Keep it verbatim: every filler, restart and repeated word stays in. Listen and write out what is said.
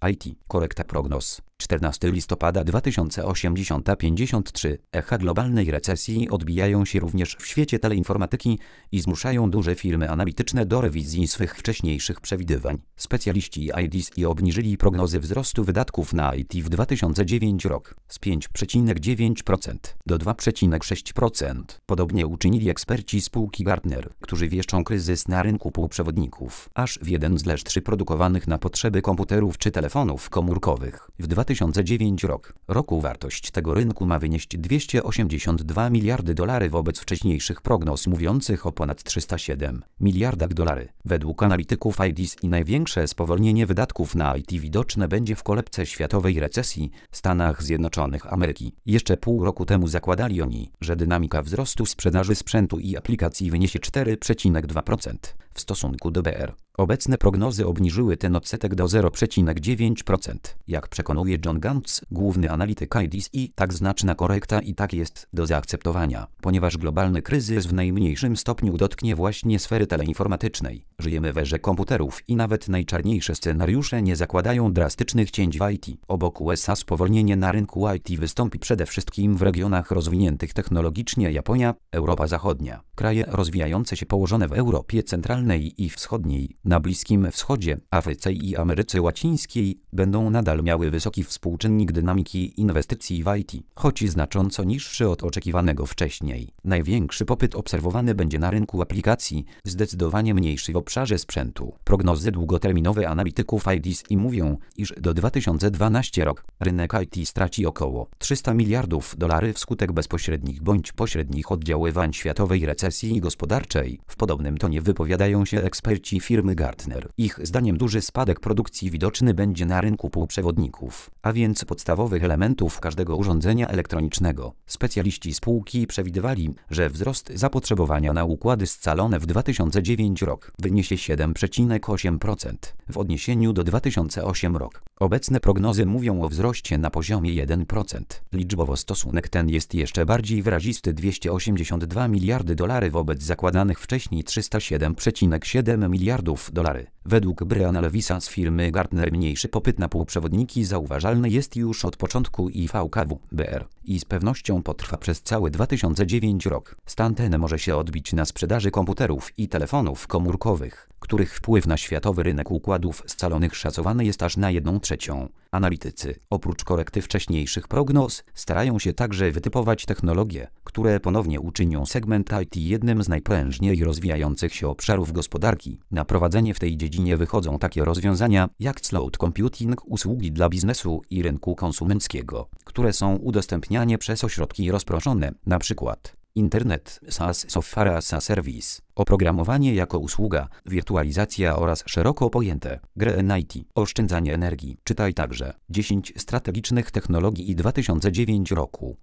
I T. Korekta prognoz. czternastego listopada dwa tysiące osiemdziesiąt pięćdziesiąt trzy. Echa globalnej recesji odbijają się również w świecie teleinformatyki i zmuszają duże firmy analityczne do rewizji swych wcześniejszych przewidywań. Specjaliści I D C obniżyli prognozy wzrostu wydatków na I T w dwa tysiące dziewiąty rok z pięć przecinek dziewięć procent do dwa przecinek sześć procent. Podobnie uczynili eksperci spółki Gartner, którzy wieszczą kryzys na rynku półprzewodników, aż w jeden z trzy produkowanych na potrzeby komputerów czy telefonów komórkowych. W dwa tysiące dziewiąty rok, roku wartość tego rynku ma wynieść dwieście osiemdziesiąt dwa miliardy dolarów wobec wcześniejszych prognoz mówiących o ponad trzysta siedem miliardach dolarów. Według analityków I D C i największe spowolnienie wydatków na I T widoczne będzie w kolebce światowej recesji Stanach Zjednoczonych Ameryki. Jeszcze pół roku temu zakładali oni, że dynamika wzrostu sprzedaży sprzętu i aplikacji wyniesie cztery przecinek dwa procent w stosunku do B R. Obecne prognozy obniżyły ten odsetek do zero przecinek dziewięć procent. Jak przekonuje John Gantz, główny analityk I D C, tak znaczna korekta i tak jest do zaakceptowania, ponieważ globalny kryzys w najmniejszym stopniu dotknie właśnie sfery teleinformatycznej. Żyjemy w erze komputerów i nawet najczarniejsze scenariusze nie zakładają drastycznych cięć w I T. Obok U S A spowolnienie na rynku I T wystąpi przede wszystkim w regionach rozwiniętych technologicznie: Japonia, Europa Zachodnia. Kraje rozwijające się położone w Europie Centralnej i Wschodniej, na Bliskim Wschodzie, Afryce i Ameryce Łacińskiej będą nadal miały wysoki współczynnik dynamiki inwestycji w I T, choć znacząco niższy od oczekiwanego wcześniej. Największy popyt obserwowany będzie na rynku aplikacji, zdecydowanie mniejszy w obszarze sprzętu. Prognozy długoterminowe analityków I D C mówią, iż do dwa tysiące dwunastego roku rynek I T straci około trzysta miliardów dolarów wskutek bezpośrednich bądź pośrednich oddziaływań światowej recesji gospodarczej. W podobnym tonie wypowiadają się eksperci firmy Gartner. Ich zdaniem duży spadek produkcji widoczny będzie na rynku półprzewodników, a więc podstawowych elementów każdego urządzenia elektronicznego. Specjaliści spółki przewidywali, że wzrost zapotrzebowania na układy scalone w dwa tysiące dziewiąty rok wyniesie siedem przecinek osiem procent w odniesieniu do dwa tysiące ósmego roku. Obecne prognozy mówią o wzroście na poziomie jeden procent. Liczbowo stosunek ten jest jeszcze bardziej wyrazisty: dwieście osiemdziesiąt dwa miliardy dolarów wobec zakładanych wcześniej trzysta siedem przecinek siedem miliardów dolarów. Według Briana Lewisa z firmy Gartner mniejszy popyt na półprzewodniki zauważalny jest już od początku I V K W B R i z pewnością potrwa przez cały dwa tysiące dziewiąty rok. Stan ten może się odbić na sprzedaży komputerów i telefonów komórkowych, których wpływ na światowy rynek układów scalonych szacowany jest aż na jedną trzecią. Analitycy, oprócz korekty wcześniejszych prognoz, starają się także wytypować technologie, które ponownie uczynią segment I T jednym z najprężniej rozwijających się obszarów gospodarki. Na prowadzenie w tej dziedzinie wychodzą takie rozwiązania jak cloud computing, usługi dla biznesu i rynku konsumenckiego, które są udostępniane przez ośrodki rozproszone, np. Internet, SaaS, Software as a Service, oprogramowanie jako usługa, wirtualizacja oraz szeroko pojęte gry N I T, oszczędzanie energii. Czytaj także dziesięć strategicznych technologii i dwa tysiące dziewiąty roku.